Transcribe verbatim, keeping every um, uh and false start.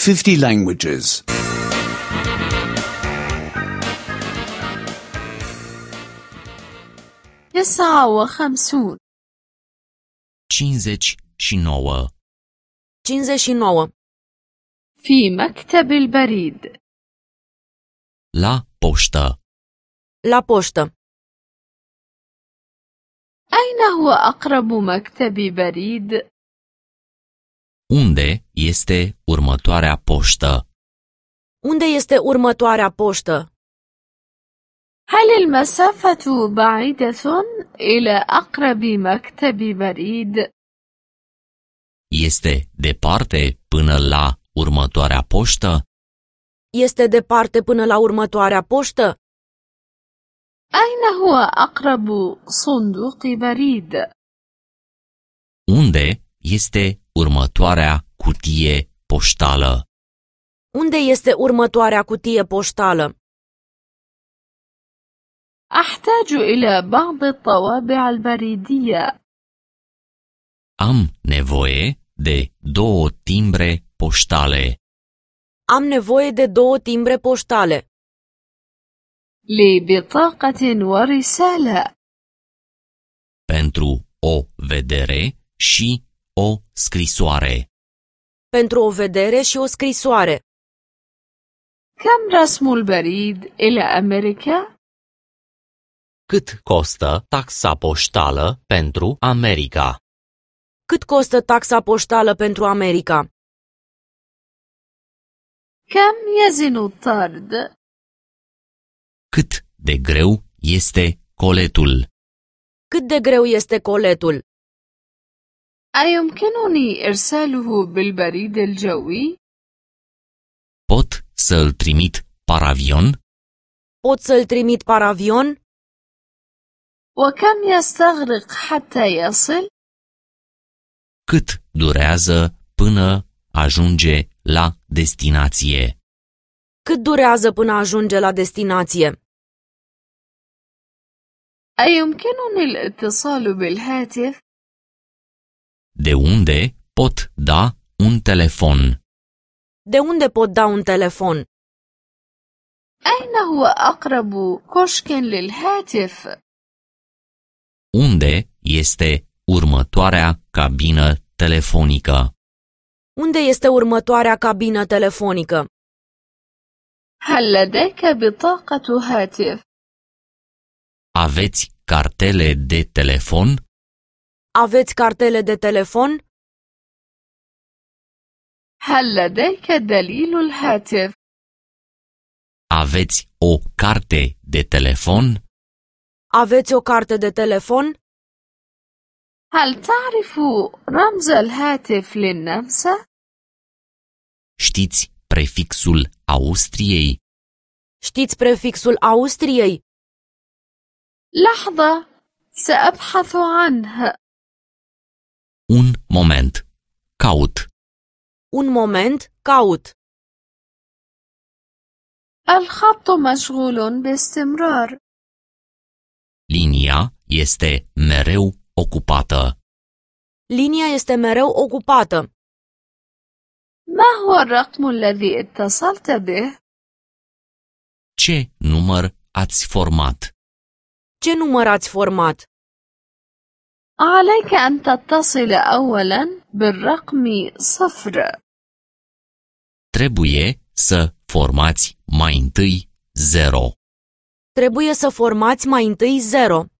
fifty languages. تسعة وخمسون cincizeci și nouă. cincizeci și nouă. في مكتب البريد. La poștă. La poștă. أين هو أقرب مكتب بريد؟ Unde este următoarea poștă? Unde este următoarea poștă? هل المسافة بعيدة إلى أقرب مكتب بريد؟ Este departe până la următoarea poștă? Este departe până la următoarea poștă? أين هو أقرب صندوق بريد؟ Unde este următoarea cutie poștală? Unde este următoarea cutie poștală? أحتاج إلى بعض الطوابع البريدية. Am nevoie de două timbre poștale. Am nevoie de două timbre poștale. لبطاقة ورسالة. Pentru o vedere și o scrisoare. Pentru o vedere și o scrisoare. كم رسم البريد إلى أمريكا؟ Cât costă taxa poștală pentru America? Cât costă taxa poștală pentru America? كم يزن الطرد؟ Cât de greu este coletul? Cât de greu este coletul? أيمكنني إرساله بالبريد الجوي؟ Pot să-l trimit paravion? Pot să-l trimit paravion? وكم يستغرق حتى يصل؟ Cât durează până ajunge la destinație? Cât durează până ajunge la destinație? أيمكنني الاتصال بالهاتف؟ De unde pot da un telefon? De unde pot da un telefon? أين هو أقرب كشك للهاتف؟ Unde este următoarea cabină telefonică? Unde este următoarea cabină telefonică? هل لديك بطاقة هاتف؟ Aveți cartele de telefon? Aveți cartele de telefon? هل لديك دليل الهاتف؟ Aveți o carte de telefon? Aveți o carte de telefon? هل تعرف رمز الهاتف للنمسا؟ Știți prefixul Austriei? Știți prefixul Austriei? لحظة، سأبحث عنه. Un moment. Caut. Un moment, caut. الخط مشغول باستمرار. Linia este mereu ocupată. Linia este mereu ocupată. ما هو الرقم الذي اتصلت به؟ Ce număr ați format? Ce număr ați format? عليك أن تتصل أولاً بالرقم صفر. Trebuie să formați mai întâi zero. Trebuie să formați mai întâi zero.